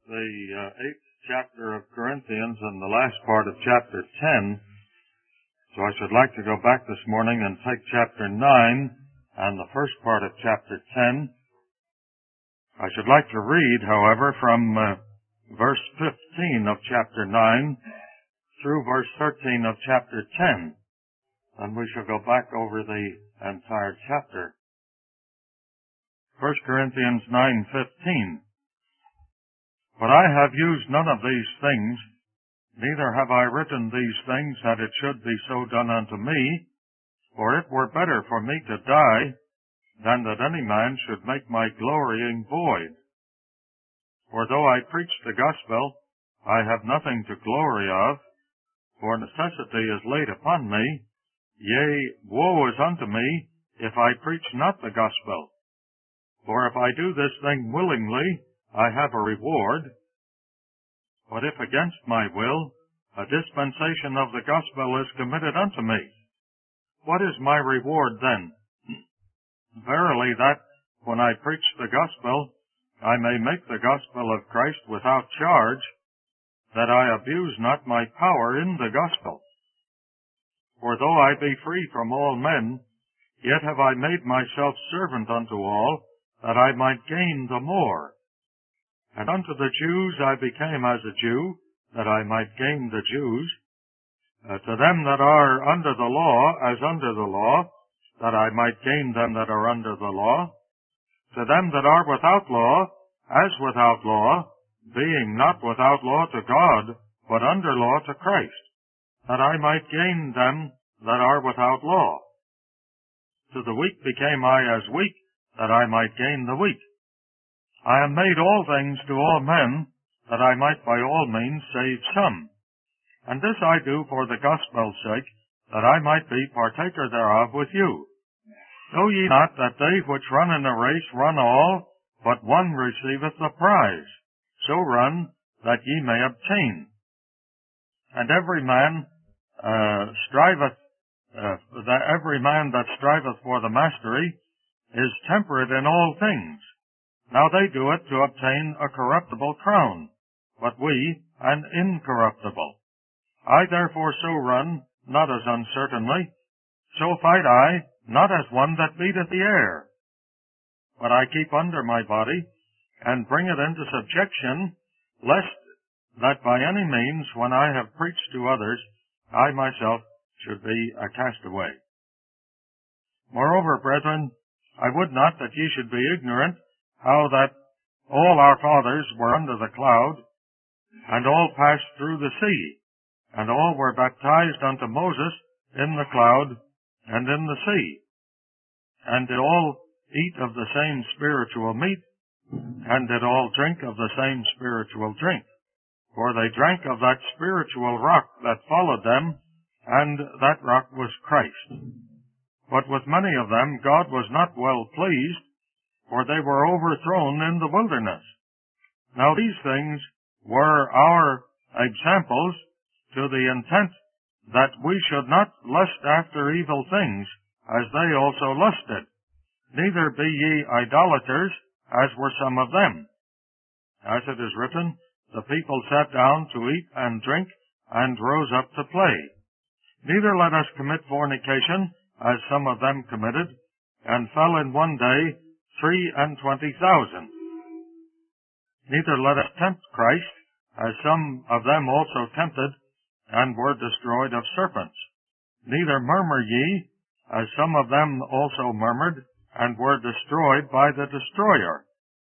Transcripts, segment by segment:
the 8th chapter of Corinthians and the last part of chapter 10. So I should like to go back this morning and take chapter 9 and the first part of chapter 10. I should like to read, however, from verse 15 of chapter 9 through verse 13 of chapter 10. And we shall go back over the entire chapter. 1 Corinthians 9:15. But I have used none of these things, neither have I written these things that it should be so done unto me, for it were better for me to die than that any man should make my glorying void. For though I preach the gospel, I have nothing to glory of, for necessity is laid upon me, yea, woe is unto me, if I preach not the gospel. For if I do this thing willingly, I have a reward. But if against my will, a dispensation of the gospel is committed unto me, what is my reward then? Verily that, when I preach the gospel, I may make the gospel of Christ without charge, that I abuse not my power in the gospel. For though I be free from all men, yet have I made myself servant unto all, that I might gain the more. And unto the Jews I became as a Jew, that I might gain the Jews. To them that are under the law, as under the law, that I might gain them that are under the law. To them that are without law, as without law, being not without law to God, but under law to Christ, that I might gain them that are without law. To the weak became I as weak, that I might gain the weak. I am made all things to all men, that I might by all means save some. And this I do for the gospel's sake, that I might be partaker thereof with you. Know ye not that they which run in a race run all, but one receiveth the prize? So run, that ye may obtain. And every man that striveth for the mastery is temperate in all things. Now they do it to obtain a corruptible crown, but we an incorruptible. I therefore so run, not as uncertainly, so fight I, not as one that beateth the air. But I keep under my body, and bring it into subjection, lest that by any means, when I have preached to others, I myself should be a castaway. Moreover, brethren, I would not that ye should be ignorant how that all our fathers were under the cloud, and all passed through the sea, and all were baptized unto Moses in the cloud and in the sea, and did all eat of the same spiritual meat, and did all drink of the same spiritual drink. For they drank of that spiritual rock that followed them, and that rock was Christ. But with many of them God was not well pleased, for they were overthrown in the wilderness. Now these things were our examples, to the intent that we should not lust after evil things, as they also lusted. Neither be ye idolaters, as were some of them. As it is written, the people sat down to eat and drink, and rose up to play. Neither let us commit fornication, as some of them committed, and fell in one day 23,000. Neither let us tempt Christ, as some of them also tempted, and were destroyed of serpents. Neither murmur ye, as some of them also murmured, and were destroyed by the destroyer.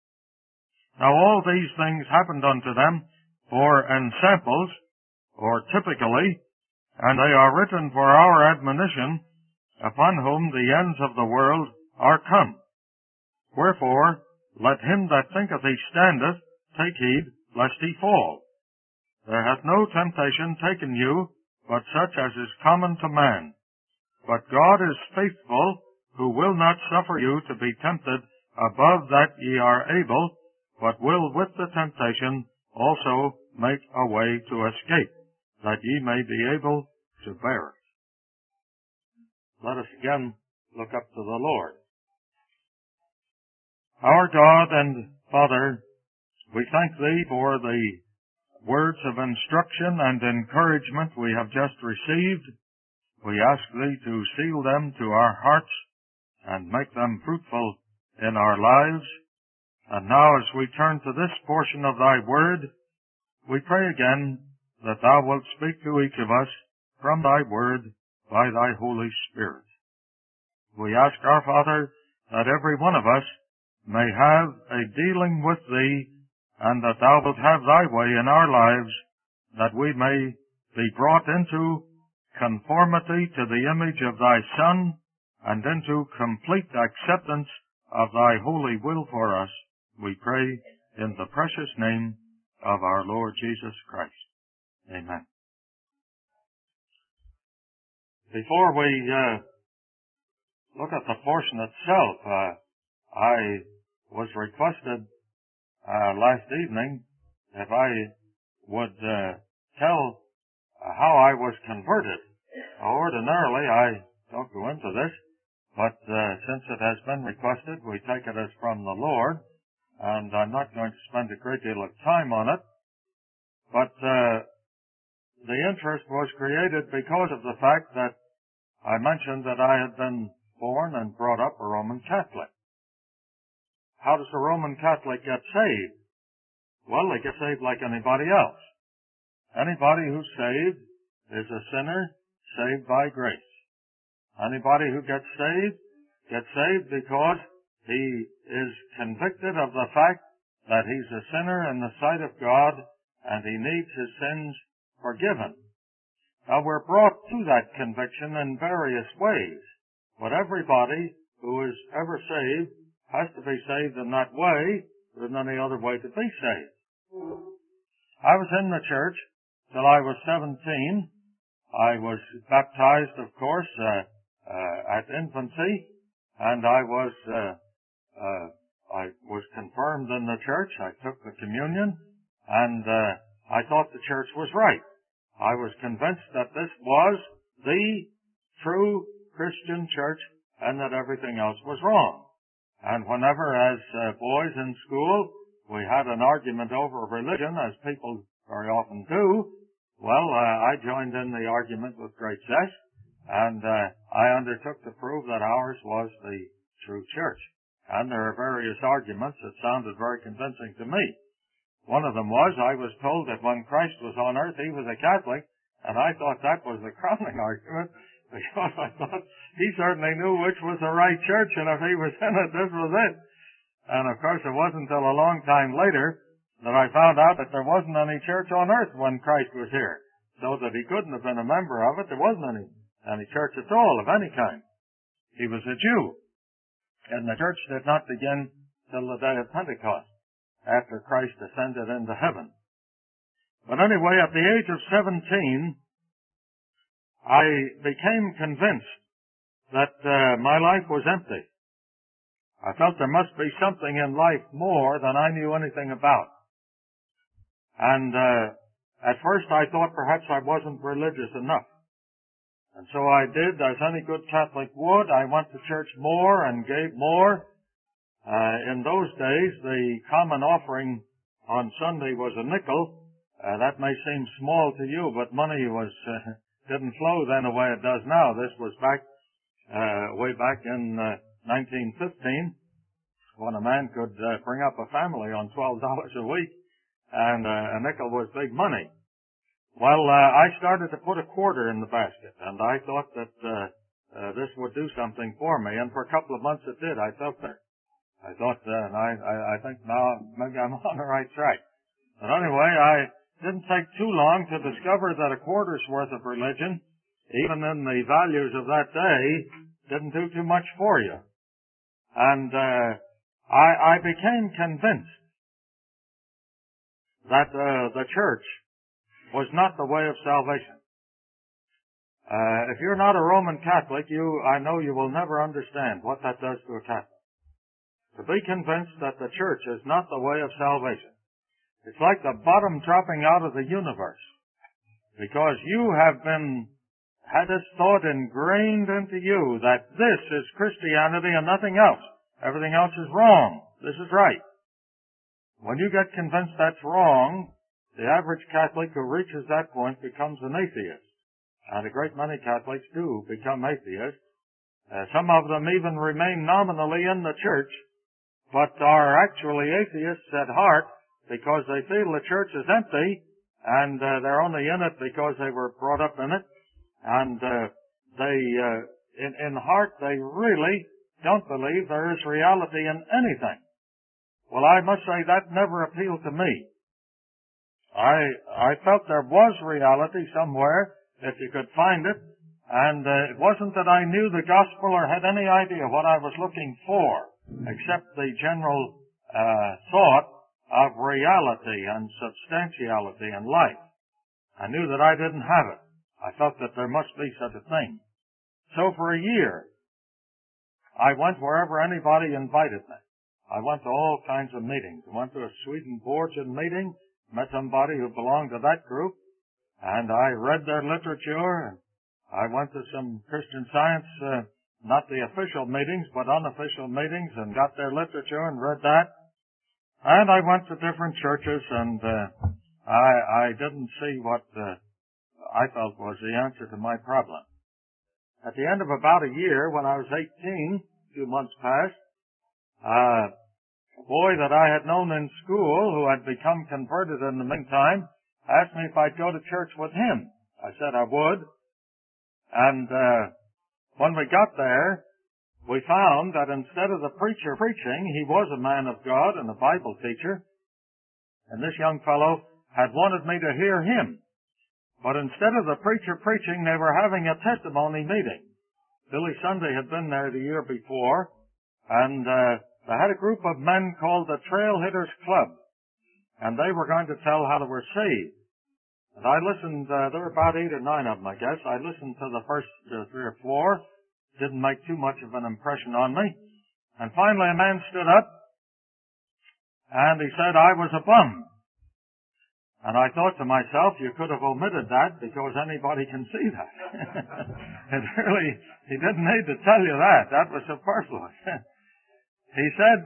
Now all these things happened unto them for ensamples, or typically, and they are written for our admonition, upon whom the ends of the world are come. Wherefore, let him that thinketh he standeth take heed lest he fall. There hath no temptation taken you, but such as is common to man. But God is faithful, who will not suffer you to be tempted above that ye are able, but will with the temptation also make a way to escape, that ye may be able to bear it. Let us again look up to the Lord. Our God and Father, We thank Thee for the words of instruction and encouragement we have just received. We ask Thee to seal them to our hearts and make them fruitful in our lives. And now, as we turn to this portion of Thy Word, we pray again that Thou wilt speak to each of us from Thy Word by Thy Holy Spirit. We ask, our Father, that every one of us may have a dealing with Thee, and that Thou wilt have Thy way in our lives, that we may be brought into conformity to the image of Thy Son, and into complete acceptance of Thy holy will for us. We pray in the precious name of our Lord Jesus Christ. Amen. Before we look at the portion itself, I was requested last evening if I would tell how I was converted. Ordinarily, I don't go into this, but since it has been requested, we take it as from the Lord, and I'm not going to spend a great deal of time on it. But the interest was created because of the fact that I mentioned that I had been born and brought up a Roman Catholic. How does a Roman Catholic get saved? Well, they get saved like anybody else. Anybody who's saved is a sinner saved by grace. Anybody who gets saved because he is convicted of the fact that he's a sinner in the sight of God and he needs his sins forgiven. Now, we're brought to that conviction in various ways, but everybody who is ever saved has to be saved in that way. There isn't any other way to be saved. I was in the church till I was 17. I was baptized, of course, at infancy, and I was confirmed in the church. I took the communion, and I thought the church was right. I was convinced that this was the true Christian church and that everything else was wrong. And whenever, as boys in school, we had an argument over religion, as people very often do, well, I joined in the argument with great zest, and I undertook to prove that ours was the true church. And there are various arguments that sounded very convincing to me. One of them was, I was told that when Christ was on earth, he was a Catholic, and I thought that was the crowning argument, because I thought he certainly knew which was the right church, and if he was in it, this was it. And of course, it wasn't until a long time later that I found out that there wasn't any church on earth when Christ was here, so that he couldn't have been a member of it. There wasn't any church at all of any kind. He was a Jew, and the church did not begin till the day of Pentecost, after Christ ascended into heaven. But anyway, at the age of 17, I became convinced that my life was empty. I felt there must be something in life more than I knew anything about. And at first I thought perhaps I wasn't religious enough. And so I did, as any good Catholic would. I went to church more and gave more. In those days, the common offering on Sunday was a nickel. That may seem small to you, but money didn't flow then the way it does now. This was way back in 1915, when a man could bring up a family on $12 a week, and a nickel was big money. Well, I started to put a quarter in the basket, and I thought that this would do something for me, and for a couple of months it did. I felt better. I thought, and I think now maybe I'm on the right track. But anyway, I didn't take too long to discover that a quarter's worth of religion, even in the values of that day, didn't do too much for you. And I became convinced that the church was not the way of salvation. If you're not a Roman Catholic, I know you will never understand what that does to a Catholic. To be convinced that the church is not the way of salvation. It's like the bottom dropping out of the universe. Because you have had this thought ingrained into you that this is Christianity and nothing else. Everything else is wrong. This is right. When you get convinced that's wrong, the average Catholic who reaches that point becomes an atheist. And a great many Catholics do become atheists. Some of them even remain nominally in the church, but are actually atheists at heart because they feel the church is empty, and they're only in it because they were brought up in it. And in heart, they really don't believe there is reality in anything. Well, I must say that never appealed to me. I felt there was reality somewhere, if you could find it, and it wasn't that I knew the gospel or had any idea what I was looking for, except the general thought of reality and substantiality in life. I knew that I didn't have it. I felt that there must be such a thing. So for a year, I went wherever anybody invited me. I went to all kinds of meetings. I went to a Swedenborgian meeting, met somebody who belonged to that group, and I read their literature, and I went to some Christian Science, not the official meetings, but unofficial meetings, and got their literature and read that. And I went to different churches, and I didn't see what I felt was the answer to my problem. At the end of about a year, when I was 18, a few months passed, a boy that I had known in school who had become converted in the meantime asked me if I'd go to church with him. I said I would. And when we got there, we found that instead of the preacher preaching, he was a man of God and a Bible teacher. And this young fellow had wanted me to hear him. But instead of the preacher preaching, they were having a testimony meeting. Billy Sunday had been there the year before, and they had a group of men called the Trail Hitters Club, and they were going to tell how they were saved. And I listened, there were about 8 or 9 of them, I guess. I listened to the first 3 or 4. Didn't make too much of an impression on me. And finally a man stood up, and he said I was a bum. And I thought to myself, you could have omitted that because anybody can see that. He didn't need to tell you that. That was superfluous. He said,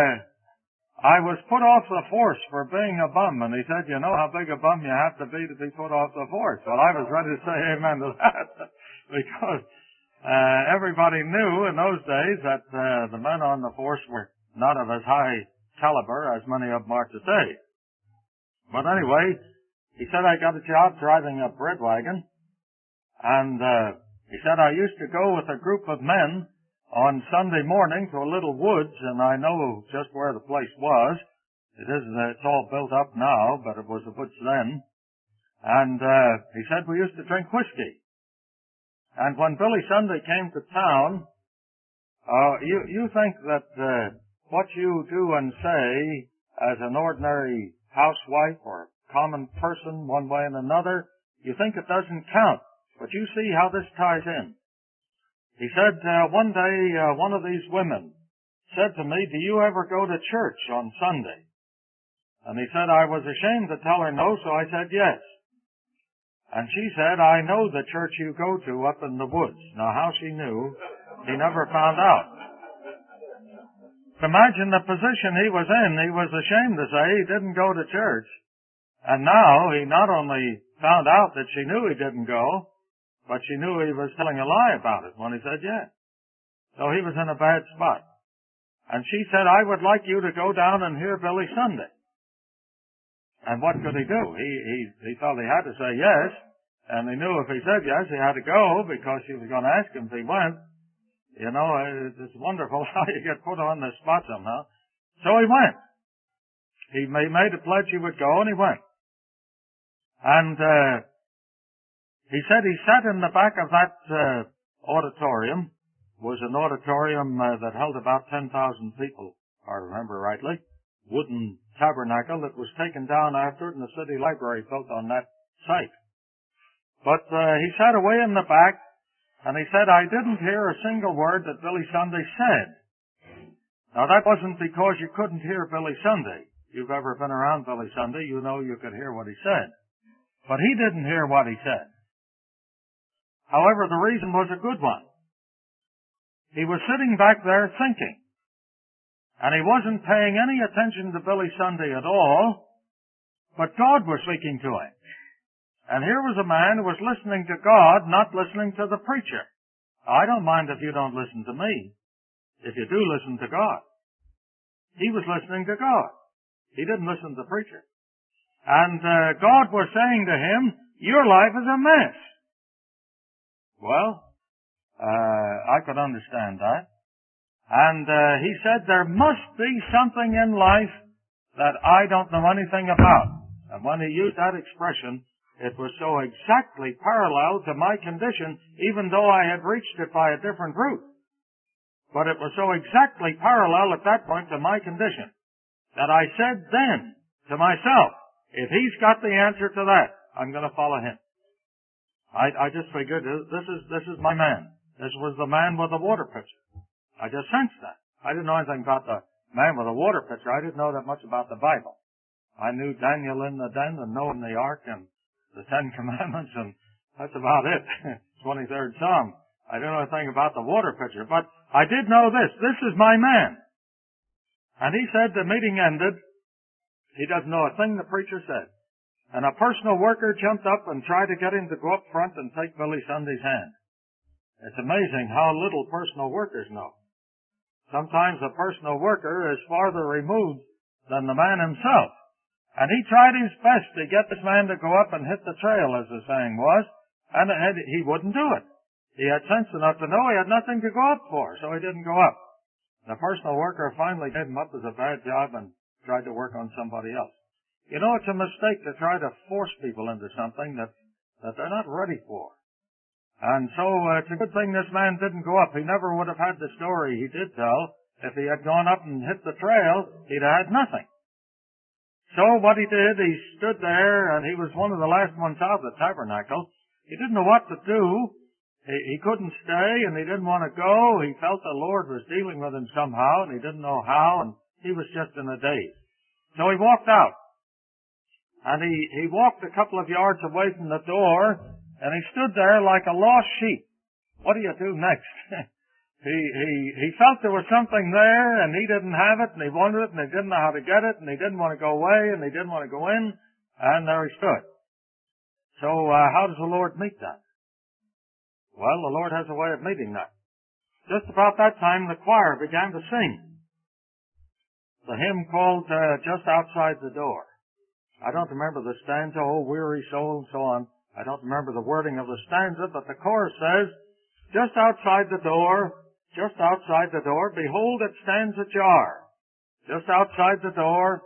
I was put off the force for being a bum. And he said, you know how big a bum you have to be put off the force. Well, I was ready to say amen to that because everybody knew in those days that the men on the force were not of as high caliber as many of them are today. But anyway, he said I got a job driving a bread wagon, and he said I used to go with a group of men on Sunday morning to a little woods, and I know just where the place was. It's all built up now, but it was a woods then. And he said we used to drink whiskey. And when Billy Sunday came to town, you think that what you do and say as an ordinary housewife or common person one way and another, you think it doesn't count. But you see how this ties in. He said, one day, one of these women said to me, do you ever go to church on Sunday? And he said, I was ashamed to tell her no, so I said yes. And she said, I know the church you go to up in the woods. Now, how she knew, he never found out. Imagine the position he was in. He was ashamed to say he didn't go to church. And now he not only found out that she knew he didn't go, but she knew he was telling a lie about it when he said yes. So he was in a bad spot. And she said, I would like you to go down and hear Billy Sunday. And what could he do? He felt he had to say yes, and he knew if he said yes, he had to go because she was going to ask him if he went. You know, it's wonderful how you get put on the spot somehow. So he went. He made a pledge he would go, and he went. And he said he sat in the back of that auditorium. It was an auditorium that held about 10,000 people, if I remember rightly. Wooden tabernacle that was taken down after it, and the city library built on that site. But he sat away in the back, and he said, I didn't hear a single word that Billy Sunday said. Now, that wasn't because you couldn't hear Billy Sunday. If you've ever been around Billy Sunday, you know you could hear what he said. But he didn't hear what he said. However, the reason was a good one. He was sitting back there thinking. And he wasn't paying any attention to Billy Sunday at all, but God was speaking to him. And here was a man who was listening to God, not listening to the preacher. I don't mind if you don't listen to me, if you do listen to God. He was listening to God. He didn't listen to the preacher. And God was saying to him, your life is a mess. Well, I could understand that. And he said, there must be something in life that I don't know anything about. And when he used that expression, it was so exactly parallel to my condition, even though I had reached it by a different route. But it was so exactly parallel at that point to my condition that I said then to myself, if he's got the answer to that, I'm going to follow him. I just figured, this is my man. This was the man with the water pitcher. I just sensed that. I didn't know anything about the man with the water pitcher. I didn't know that much about the Bible. I knew Daniel in the den and Noah in the ark and the Ten Commandments, and that's about it. 23rd Psalm. I didn't know anything about the water pitcher, but I did know this. This is my man. And he said the meeting ended. He doesn't know a thing the preacher said. And a personal worker jumped up and tried to get him to go up front and take Billy Sunday's hand. It's amazing how little personal workers know. Sometimes a personal worker is farther removed than the man himself. And he tried his best to get this man to go up and hit the trail, as the saying was, and he wouldn't do it. He had sense enough to know he had nothing to go up for, so he didn't go up. The personal worker finally gave him up as a bad job and tried to work on somebody else. You know, it's a mistake to try to force people into something that they're not ready for. And so it's a good thing this man didn't go up. He never would have had the story he did tell. If he had gone up and hit the trail, he'd have had nothing. So what he did, he stood there, and he was one of the last ones out of the tabernacle. He didn't know what to do. He couldn't stay, and he didn't want to go. He felt the Lord was dealing with him somehow, and he didn't know how, and he was just in a daze. So he walked out. And he walked a couple of yards away from the door, and he stood there like a lost sheep. What do you do next? He felt there was something there, and he didn't have it, and he wanted it, and he didn't know how to get it, and he didn't want to go away, and he didn't want to go in, and there he stood. So how does the Lord meet that? Well, the Lord has a way of meeting that. Just about that time, the choir began to sing the hymn called Just Outside the Door. I don't remember the stanza, oh weary soul, and so on. I don't remember the wording of the stanza, but the chorus says, just outside the door, behold, it stands ajar. Just outside the door,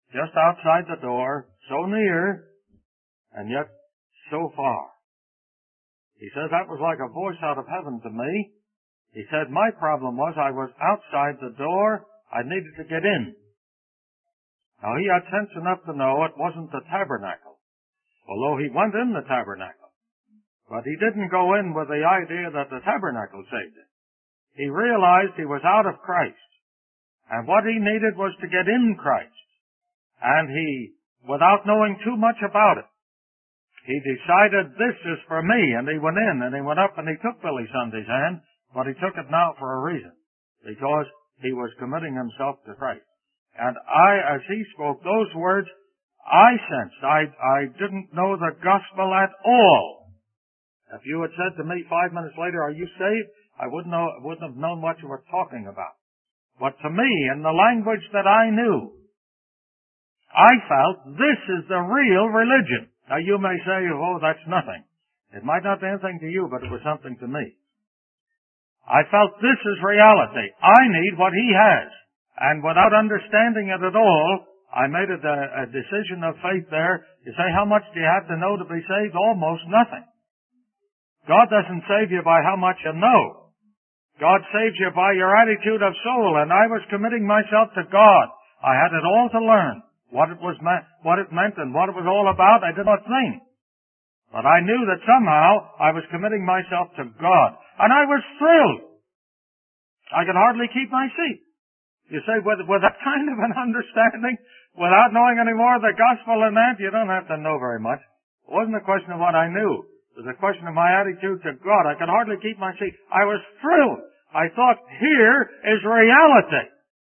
so near, and yet so far. He says that was like a voice out of heaven to me. He said my problem was I was outside the door, I needed to get in. Now he had sense enough to know it wasn't the tabernacle, although he went in the tabernacle. But he didn't go in with the idea that the tabernacle saved him. He realized he was out of Christ, and what he needed was to get in Christ. And he, without knowing too much about it, he decided this is for me, and he went in, and he went up, and he took Billy Sunday's hand, but he took it now for a reason, because he was committing himself to Christ. And as he spoke those words, I sensed I didn't know the gospel at all. If you had said to me 5 minutes later, are you saved? I wouldn't have known what you were talking about. But to me, in the language that I knew, I felt this is the real religion. Now you may say, oh, that's nothing. It might not be anything to you, but it was something to me. I felt this is reality. I need what he has. And without understanding it at all, I made a decision of faith there. You say, how much do you have to know to be saved? Almost nothing. God doesn't save you by how much you know. God saves you by your attitude of soul, and I was committing myself to God. I had it all to learn. What it meant and what it was all about, I did not think. But I knew that somehow I was committing myself to God. And I was thrilled. I could hardly keep my seat. You say, with that kind of an understanding, without knowing any more of the gospel than that, you don't have to know very much. It wasn't a question of what I knew. It was a question of my attitude to God. I could hardly keep my seat. I was thrilled. I thought, here is reality.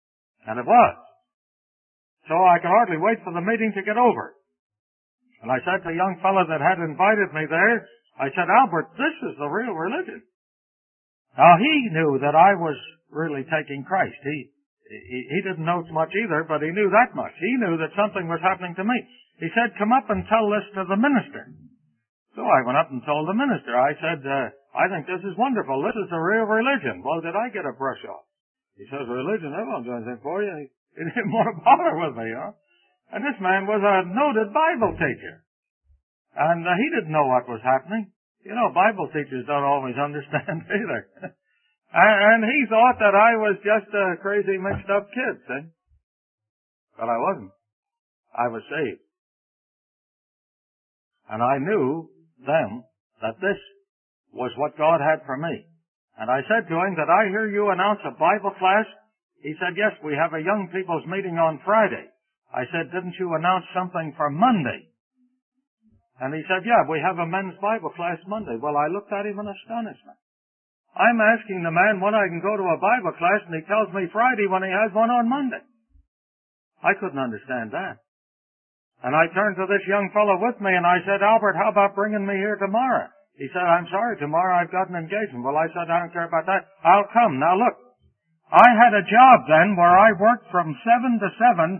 And it was. So I could hardly wait for the meeting to get over. And I said to the young fellow that had invited me there, I said, Albert, this is the real religion. Now, he knew that I was really taking Christ. He didn't know much either, but he knew that much. He knew that something was happening to me. He said, come up and tell this to the minister. So I went up and told the minister. I said, I think this is wonderful. This is the real religion. Well, did I get a brush off? He says, religion, I won't do anything for you. He didn't want to bother with me, And this man was a noted Bible teacher. And he didn't know what was happening. You know, Bible teachers don't always understand either. And he thought that I was just a crazy mixed up kid, see? But I wasn't. I was saved. And I knew then that this was what God had for me. And I said to him, did I hear you announce a Bible class? He said, yes, we have a young people's meeting on Friday. I said, didn't you announce something for Monday? And he said, yeah, we have a men's Bible class Monday. Well, I looked at him in astonishment. I'm asking the man when I can go to a Bible class, and he tells me Friday when he has one on Monday. I couldn't understand that. And I turned to this young fellow with me, and I said, Albert, how about bringing me here tomorrow? He said, I'm sorry, tomorrow I've got an engagement. Well, I said, I don't care about that. I'll come. Now, look, I had a job then where I worked from 7 to 7,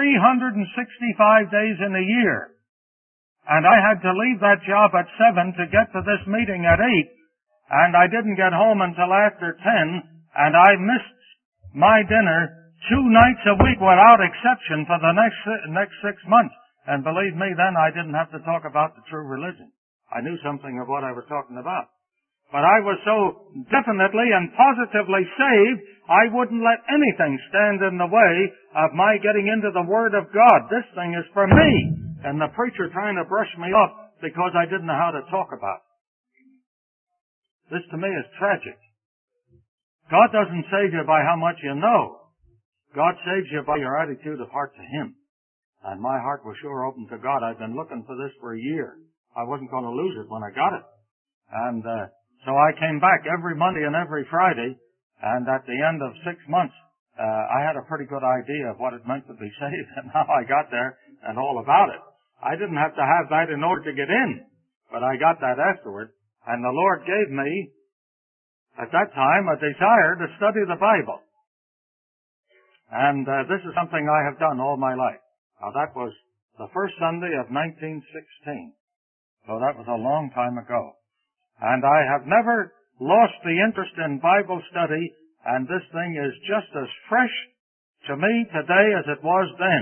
365 days in a year. And I had to leave that job at 7 to get to this meeting at 8, and I didn't get home until after 10, and I missed my dinner 2 nights a week without exception for the next 6 months. And believe me, then I didn't have to talk about the true religion. I knew something of what I was talking about. But I was so definitely and positively saved, I wouldn't let anything stand in the way of my getting into the Word of God. This thing is for me. And the preacher trying to brush me off because I didn't know how to talk about it. This to me is tragic. God doesn't save you by how much you know. God saves you by your attitude of heart to Him. And my heart was sure open to God. I've been looking for this for a year. I wasn't going to lose it when I got it. And so I came back every Monday and every Friday, and at the end of 6 months, I had a pretty good idea of what it meant to be saved and how I got there and all about it. I didn't have to have that in order to get in, but I got that afterward. And the Lord gave me, at that time, a desire to study the Bible. And this is something I have done all my life. Now, that was the first Sunday of 1916. So that was a long time ago. And I have never lost the interest in Bible study, and this thing is just as fresh to me today as it was then.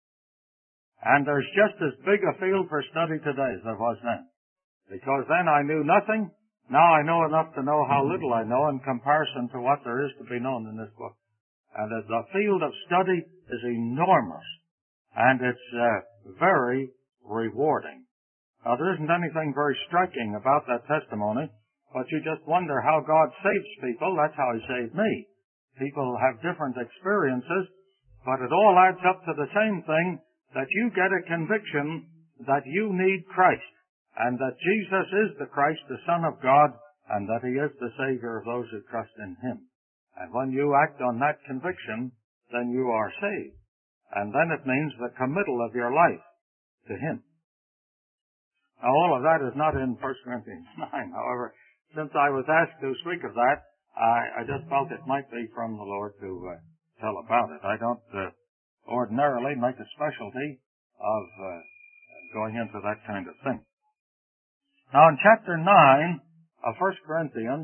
And there's just as big a field for study today as there was then. Because then I knew nothing. Now I know enough to know how little I know in comparison to what there is to be known in this book. And the field of study is enormous. And it's very rewarding. Now, there isn't anything very striking about that testimony, but you just wonder how God saves people. That's how He saved me. People have different experiences, but it all adds up to the same thing, that you get a conviction that you need Christ, and that Jesus is the Christ, the Son of God, and that He is the Savior of those who trust in Him. And when you act on that conviction, then you are saved. And then it means the committal of your life to Him. Now, all of that is not in 1 Corinthians 9. However, since I was asked to speak of that, I just felt it might be from the Lord to tell about it. I don't ordinarily make a specialty of going into that kind of thing. Now, in chapter 9 of 1 Corinthians,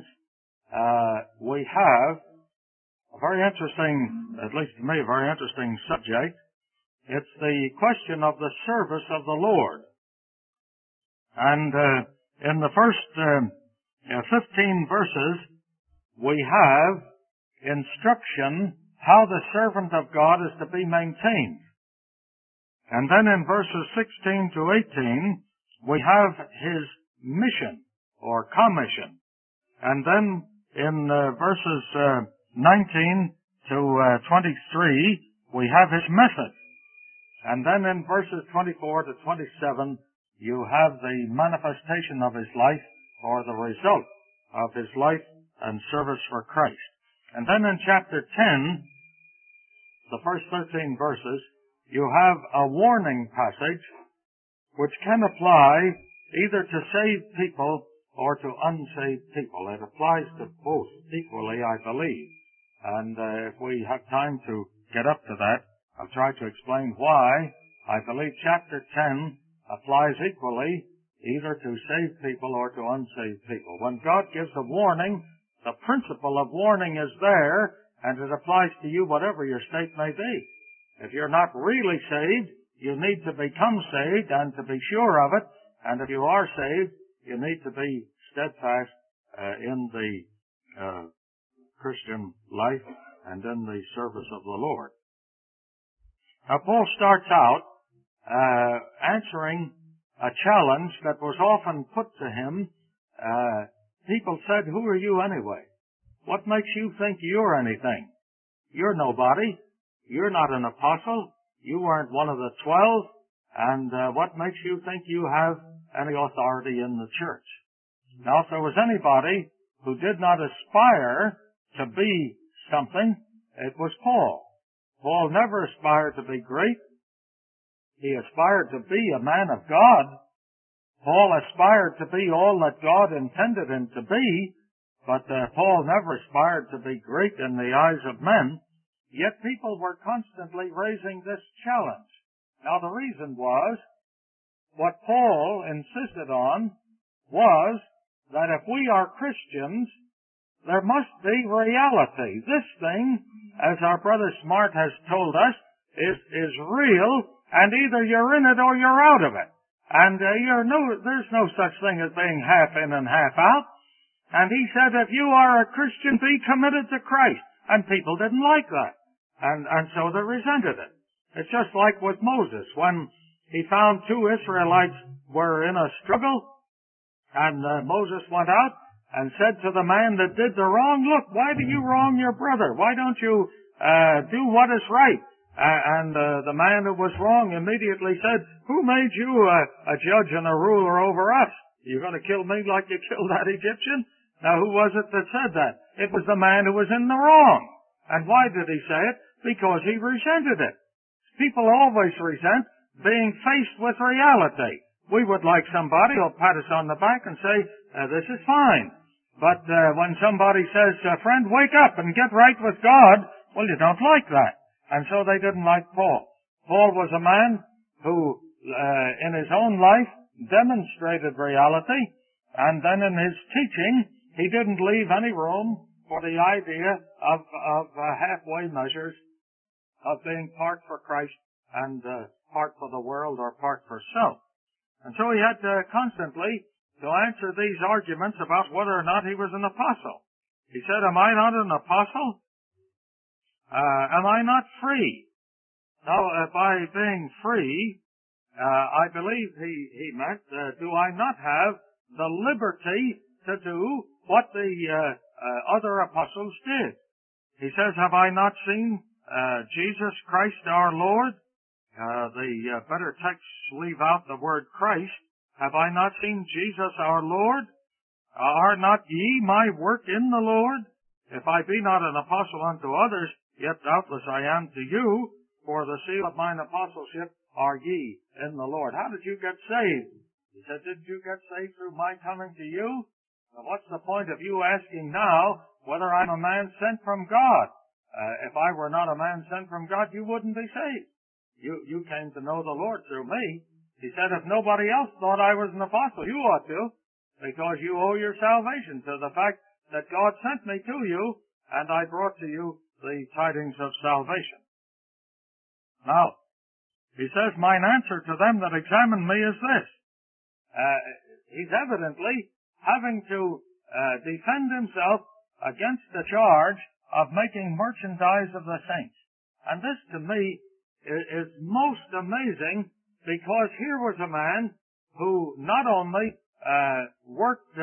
we have a very interesting, at least to me, a very interesting subject. It's the question of the service of the Lord. And in the first 15 verses, we have instruction how the servant of God is to be maintained. And then in verses 16 to 18, we have his mission or commission. And then in verses 19 to 23, we have his method. And then in verses 24 to 27, you have the manifestation of his life, or the result of his life and service for Christ. And then in chapter 10, the first 13 verses, you have a warning passage which can apply either to saved people or to unsaved people. It applies to both equally, I believe. And if we have time to get up to that, I'll try to explain why I believe chapter 10 applies equally either to saved people or to unsaved people. When God gives a warning, the principle of warning is there, and it applies to you whatever your state may be. If you're not really saved, you need to become saved and to be sure of it. And if you are saved, you need to be steadfast in the Christian life and in the service of the Lord. Now, Paul starts out answering a challenge that was often put to him. People said, "Who are you anyway? What makes you think you're anything? You're nobody. You're not an apostle. You weren't one of the 12. And what makes you think you have any authority in the church?" Now, if there was anybody who did not aspire to be something, it was Paul. Paul never aspired to be great. He aspired to be a man of God. Paul aspired to be all that God intended him to be, but Paul never aspired to be great in the eyes of men. Yet people were constantly raising this challenge. Now, the reason was, what Paul insisted on was that if we are Christians, there must be reality. This thing, as our brother Smart has told us, is real, and either you're in it or you're out of it. And there's no such thing as being half in and half out. And he said, if you are a Christian, be committed to Christ. And people didn't like that. And so they resented it. It's just like with Moses, when he found two Israelites were in a struggle, and Moses went out and said to the man that did the wrong, "Look, why do you wrong your brother? Why don't you do what is right?" And the man who was wrong immediately said, "Who made you a judge and a ruler over us? You're going to kill me like you killed that Egyptian?" Now, who was it that said that? It was the man who was in the wrong. And why did he say it? Because he resented it. People always resent being faced with reality. We would like somebody who'll pat us on the back and say, "This is fine." But when somebody says, "Friend, wake up and get right with God," well, you don't like that. And so they didn't like Paul. Paul was a man who, in his own life, demonstrated reality, and then in his teaching, he didn't leave any room for the idea of halfway measures, of being part for Christ and part for the world or part for self. And so he had constantly to answer these arguments about whether or not he was an apostle. He said, "Am I not an apostle? Am I not free?" Now, by being free, I believe he meant, do I not have the liberty to do what the other apostles did? He says, "Have I not seen Jesus Christ our Lord?" The better texts leave out the word Christ. "Have I not seen Jesus our Lord? Are not ye my work in the Lord? If I be not an apostle unto others, yet doubtless I am to you, for the seal of mine apostleship are ye in the Lord." How did you get saved? He said, "Did you get saved through my coming to you? Now, what's the point of you asking now whether I'm a man sent from God? If I were not a man sent from God, you wouldn't be saved. You came to know the Lord through me." He said, "If nobody else thought I was an apostle, you ought to, because you owe your salvation to the fact that God sent me to you, and I brought to you the tidings of salvation." Now, he says, "Mine answer to them that examine me is this." He's evidently having to defend himself against the charge of making merchandise of the saints. And this, to me, is most amazing, because here was a man who not only worked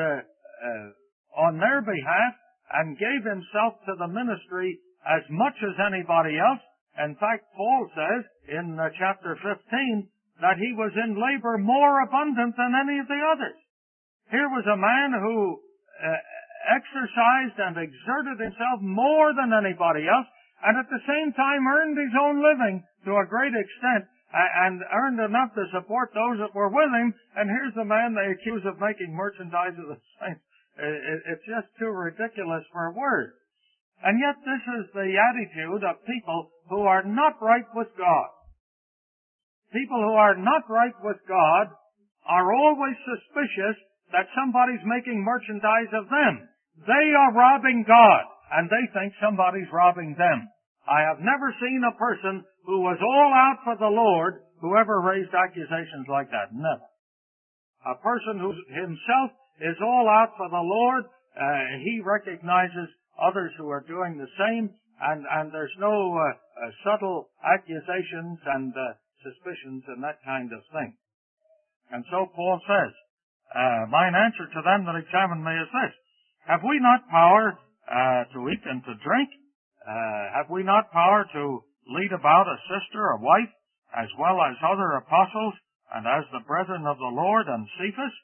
on their behalf and gave himself to the ministry as much as anybody else. In fact, Paul says in chapter 15 that he was in labor more abundant than any of the others. Here was a man who exercised and exerted himself more than anybody else, and at the same time earned his own living to a great extent, and earned enough to support those that were with him, and here's the man they accuse of making merchandise of the saints. It's just too ridiculous for words. And yet this is the attitude of people who are not right with God. People who are not right with God are always suspicious that somebody's making merchandise of them. They are robbing God, and they think somebody's robbing them. I have never seen a person who was all out for the Lord who ever raised accusations like that. Never. A person who himself is all out for the Lord, he recognizes others who are doing the same, and there's no subtle accusations and suspicions and that kind of thing. And so Paul says, mine answer to them that examine me is this: have we not power to eat and to drink? Have we not power to lead about a sister, a wife, as well as other apostles, and as the brethren of the Lord and Cephas?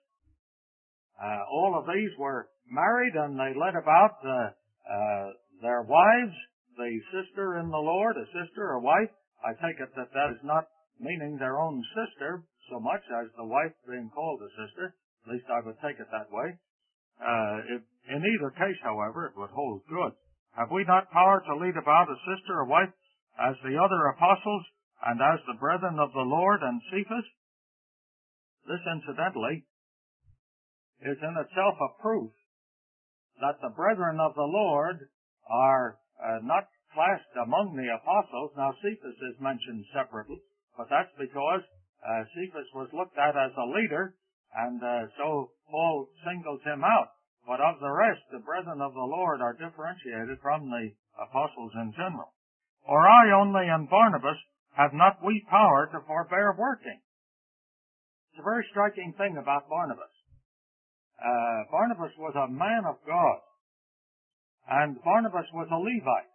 All of these were married, and they led about their wives, the sister in the Lord, a sister, a wife. I take it that that is not meaning their own sister so much as the wife being called a sister. At least I would take it that way. In either case, however, it would hold good. Have we not power to lead about a sister, a wife, as the other apostles, and as the brethren of the Lord and Cephas? This, incidentally, is in itself a proof that the brethren of the Lord are not classed among the apostles. Now, Cephas is mentioned separately, but that's because Cephas was looked at as a leader, and so Paul singles him out. But of the rest, the brethren of the Lord are differentiated from the apostles in general. Or I only and Barnabas have not we power to forbear working? It's a very striking thing about Barnabas. Barnabas was a man of God, and Barnabas was a Levite.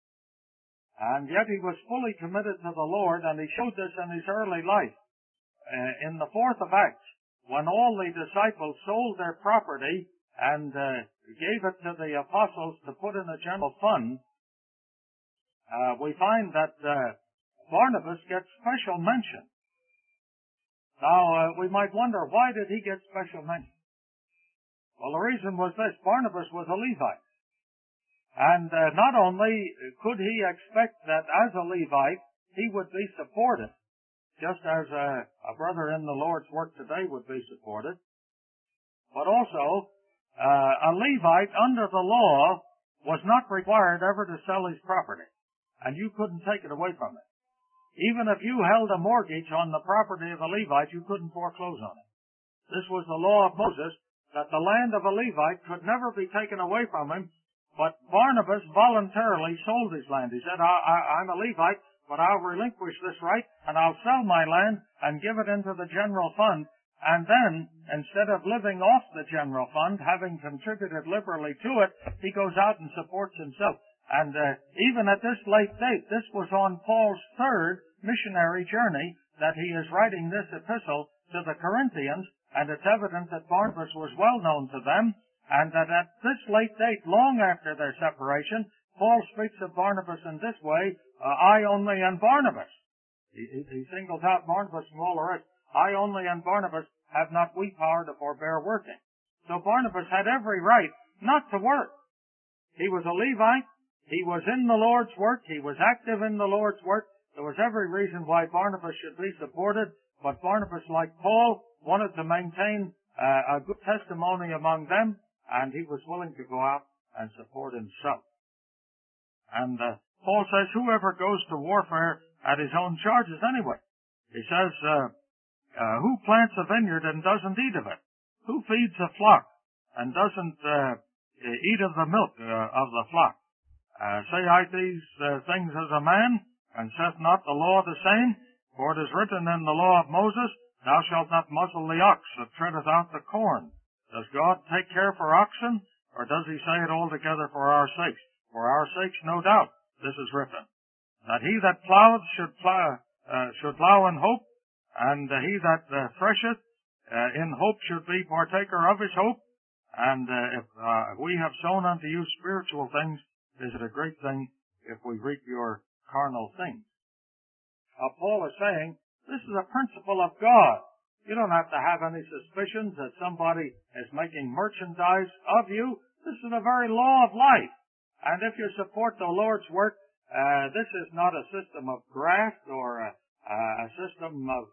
And yet he was fully committed to the Lord, and he showed this in his early life. In the 4th of Acts, when all the disciples sold their property and gave it to the apostles to put in a general fund, we find that Barnabas gets special mention. Now, we might wonder, why did he get special mention? Well, the reason was this: Barnabas was a Levite. And not only could he expect that as a Levite he would be supported, just as a brother in the Lord's work today would be supported, but also a Levite under the law was not required ever to sell his property, and you couldn't take it away from him. Even if you held a mortgage on the property of a Levite, you couldn't foreclose on it. This was the law of Moses, that the land of a Levite could never be taken away from him, but Barnabas voluntarily sold his land. He said, I'm a Levite, but I'll relinquish this right, and I'll sell my land and give it into the general fund. And then, instead of living off the general fund, having contributed liberally to it, he goes out and supports himself. And even at this late date, this was on Paul's 3rd missionary journey that he is writing this epistle to the Corinthians, and it's evident that Barnabas was well known to them, and that at this late date, long after their separation, Paul speaks of Barnabas in this way: I only and Barnabas. He singles out Barnabas from all the rest. I only and Barnabas have not we power to forbear working. So Barnabas had every right not to work. He was a Levite. He was in the Lord's work. He was active in the Lord's work. There was every reason why Barnabas should be supported, but Barnabas, like Paul, wanted to maintain a good testimony among them, and he was willing to go out and support himself. And Paul says, whoever goes to warfare at his own charges anyway. He says, who plants a vineyard and doesn't eat of it? Who feeds a flock and doesn't eat of the milk of the flock? Say I these things as a man, and saith not the law the same? For it is written in the law of Moses, thou shalt not muzzle the ox that treadeth out the corn. Does God take care for oxen, or does he say it altogether for our sakes? For our sakes, no doubt, this is written, that he that ploweth should plow in hope, and he that thresheth in hope should be partaker of his hope. And if we have sown unto you spiritual things, is it a great thing if we reap your carnal things. Paul is saying, this is a principle of God. You don't have to have any suspicions that somebody is making merchandise of you. This is the very law of life. And if you support the Lord's work, this is not a system of graft or a system of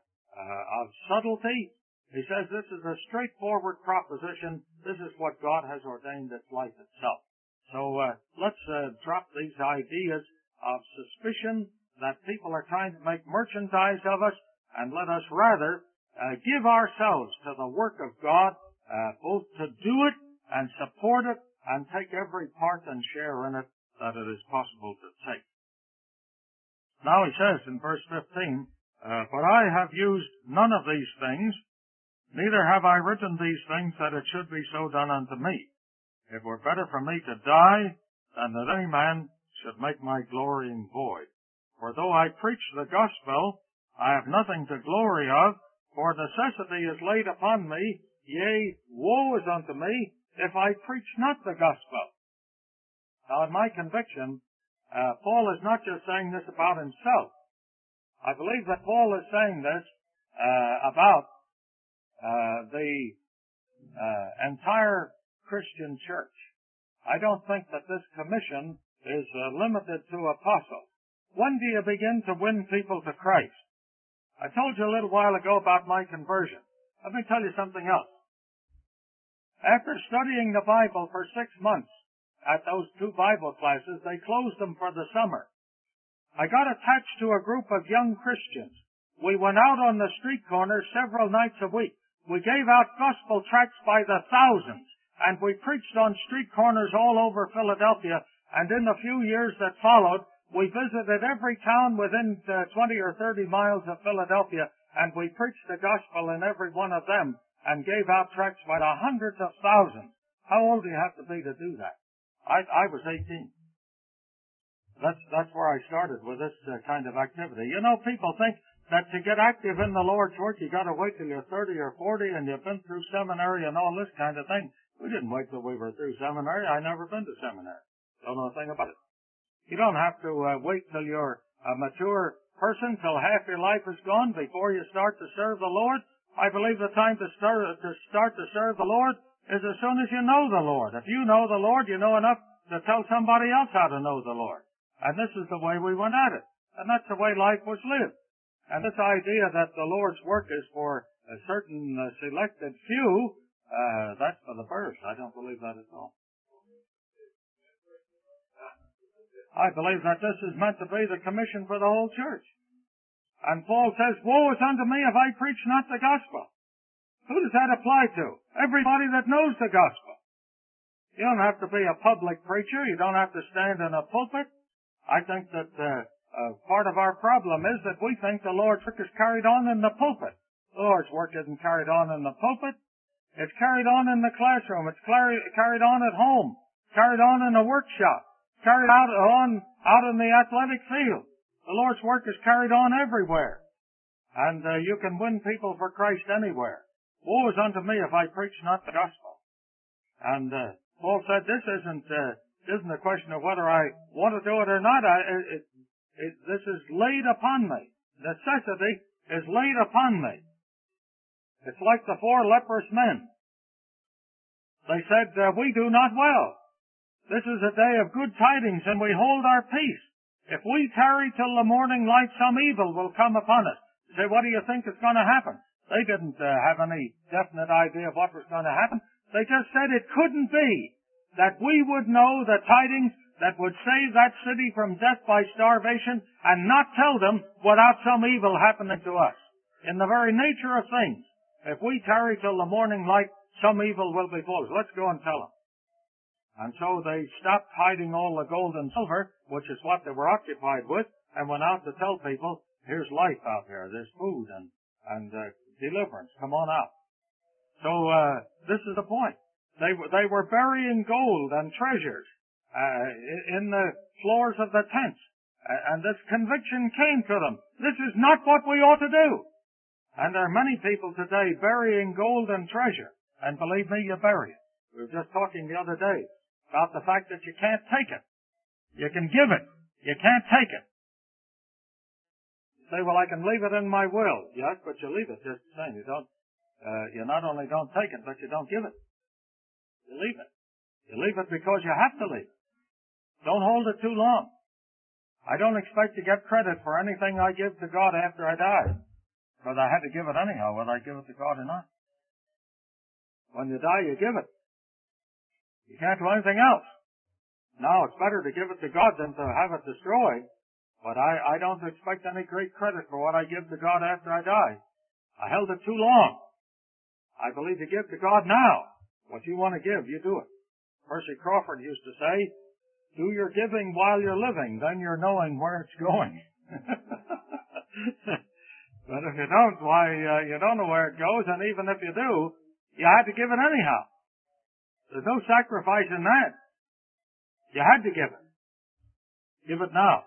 subtlety. He says this is a straightforward proposition. This is what God has ordained as life itself. So let's drop these ideas of suspicion that people are trying to make merchandise of us, and let us rather give ourselves to the work of God, both to do it and support it and take every part and share in it that it is possible to take. Now he says in verse 15, but I have used none of these things, neither have I written these things that it should be so done unto me. It were better for me to die than that any man should make my glorying void. For though I preach the gospel, I have nothing to glory of, for necessity is laid upon me, yea, woe is unto me, if I preach not the gospel. Now, in my conviction, Paul is not just saying this about himself. I believe that Paul is saying this about the entire Christian church. I don't think that this commission is limited to apostles. When do you begin to win people to Christ? I told you a little while ago about my conversion. Let me tell you something else. After studying the Bible for 6 months at those 2 Bible classes, they closed them for the summer. I got attached to a group of young Christians. We went out on the street corners several nights a week. We gave out gospel tracts by the thousands, and we preached on street corners all over Philadelphia, and in the few years that followed, we visited every town within 20 or 30 miles of Philadelphia, and we preached the gospel in every one of them and gave out tracts by the hundreds of thousands. How old do you have to be to do that? I was 18. That's where I started with this kind of activity. You know, people think that to get active in the Lord's work, you got to wait till you're 30 or 40 and you've been through seminary and all this kind of thing. We didn't wait till we were through seminary. I never been to seminary. Don't know a thing about it. You don't have to wait till you're a mature person, till half your life is gone before you start to serve the Lord. I believe the time to start to serve the Lord is as soon as you know the Lord. If you know the Lord, you know enough to tell somebody else how to know the Lord. And this is the way we went at it. And that's the way life was lived. And this idea that the Lord's work is for a certain selected few, that's for the birds. I don't believe that at all. I believe that this is meant to be the commission for the whole church. And Paul says, woe is unto me if I preach not the gospel. Who does that apply to? Everybody that knows the gospel. You don't have to be a public preacher. You don't have to stand in a pulpit. I think that part of our problem is that we think the Lord's work is carried on in the pulpit. The Lord's work isn't carried on in the pulpit. It's carried on in the classroom. It's carried on at home. Carried on in a workshop. Carried out in the athletic field. The Lord's work is carried on everywhere. And you can win people for Christ anywhere. Woe is unto me if I preach not the gospel. And Paul said this isn't a question of whether I want to do it or not. This is laid upon me. Necessity is laid upon me. It's like the 4 leprous men. They said, we do not well. This is a day of good tidings, and we hold our peace. If we tarry till the morning light, some evil will come upon us. You say, what do you think is going to happen? They didn't have any definite idea of what was going to happen. They just said it couldn't be that we would know the tidings that would save that city from death by starvation and not tell them without some evil happening to us. In the very nature of things, if we tarry till the morning light, some evil will befall us. Let's go and tell them. And so they stopped hiding all the gold and silver, which is what they were occupied with, and went out to tell people, here's life out there, there's food and deliverance, come on out. So this is the point. They were burying gold and treasures in the floors of the tents, and this conviction came to them. This is not what we ought to do. And there are many people today burying gold and treasure, and believe me, you bury it. We were just talking the other day about the fact that you can't take it. You can give it. You can't take it. You say, well, I can leave it in my will. Yes, but you leave it just the same. You not only don't take it, but you don't give it. You leave it. You leave it because you have to leave it. Don't hold it too long. I don't expect to get credit for anything I give to God after I die, because I had to give it anyhow, whether I give it to God or not. When you die, you give it. You can't do anything else. Now, it's better to give it to God than to have it destroyed, but I don't expect any great credit for what I give to God after I die. I held it too long. I believe you give to God now. What you want to give, you do it. Percy Crawford used to say, do your giving while you're living, then you're knowing where it's going. But if you don't, why, you don't know where it goes, and even if you do, you had to give it anyhow. There's no sacrifice in that. You had to give it. Give it now.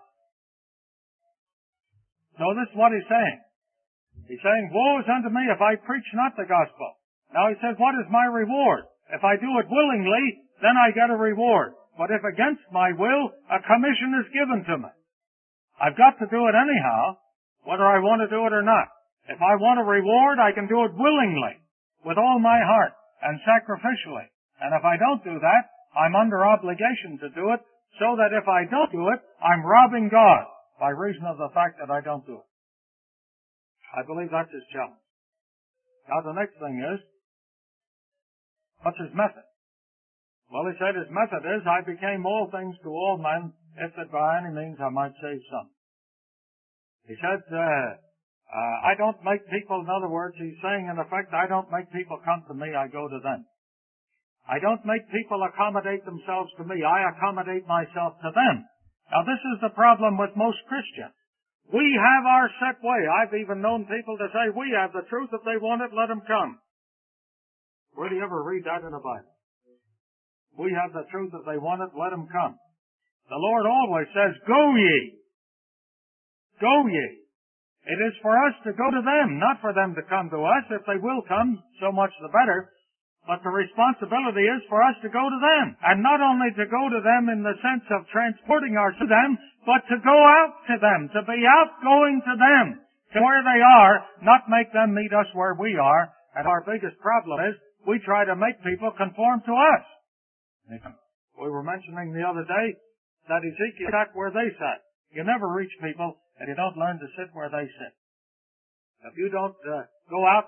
So this is what he's saying. He's saying, woe is unto me if I preach not the gospel. Now he says, what is my reward? If I do it willingly, then I get a reward. But if against my will, a commission is given to me. I've got to do it anyhow, whether I want to do it or not. If I want a reward, I can do it willingly, with all my heart, and sacrificially. And if I don't do that, I'm under obligation to do it, so that if I don't do it, I'm robbing God by reason of the fact that I don't do it. I believe that's his challenge. Now the next thing is, what's his method? Well, he said his method is, I became all things to all men, if that by any means I might save some. He said, I don't make people, in other words, he's saying in effect, I don't make people come to me, I go to them. I don't make people accommodate themselves to me, I accommodate myself to them. Now this is the problem with most Christians. We have our set way. I've even known people to say, we have the truth, if they want it, let them come. Where do you ever read that in the Bible? We have the truth, if they want it, let them come. The Lord always says, go ye. Go ye. It is for us to go to them, not for them to come to us. If they will come, so much the better. But the responsibility is for us to go to them. And not only to go to them in the sense of transporting ourselves to them, but to go out to them, to be outgoing to them, to where they are, not make them meet us where we are. And our biggest problem is, we try to make people conform to us. We were mentioning the other day that Ezekiel sat where they sat. You never reach people if you don't learn to sit where they sit. If you don't go out